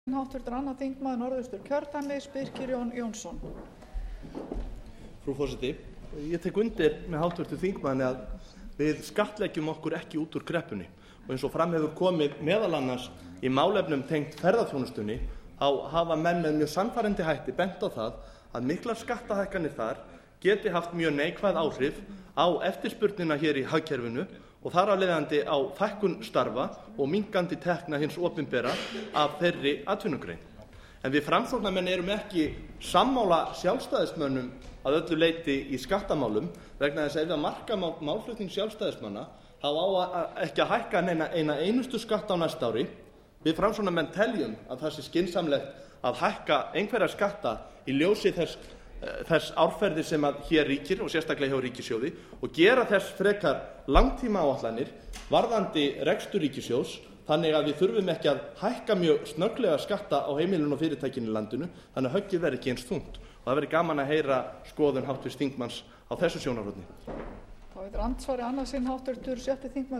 Háttvirtur annar þingmaður Norðausturkjördæmis, Birkir Jón Jónsson. Frú forseti, ég tek undir með háttvirtum þingmanni að við skattleggjum okkur ekki út úr kreppunni og eins og fram hefur komið meðal annars í málefnum tengt ferðaþjónustunni þá hafa menn með mjög sannfærandi hætti bent á það að miklar skattahækkanir þar geti haft mjög neikvæð áhrif á eftirspurnina hér í hagkerfinu og þar af leiðandi á fækkun starfa og minnkandi tekna hins opinbera af þeirri atvinnugrein. En við Framsóknarmenn erum ekki sammála sjálfstæðismönnum að öllu leyti í skattamálum vegna þess að ef að marka málflutning sjálfstæðismanna þá á ekki að hækka eina einustu skatta á næsta ári. Við Framsóknarmenn teljum að það sé skynsamlegt að hækka einhverja skatta í ljósi þess árferði sem að hér ríkir og sérstaklega hjá ríkissjóði og gera þess frekar langtímaáætlanir varðandi rekstur ríkissjóðs þannig að við þurfum ekki að hækka mjög snögglega skatta á heimilin og fyrirtækin í landinu þannig að höggið verði ekki eins þungt og það verði gaman að heyra skoðun háttvirts þingmanns á þessu sjónarhorni. Þá veitir andsvari annað sinn háttvirtur 6. þingmaður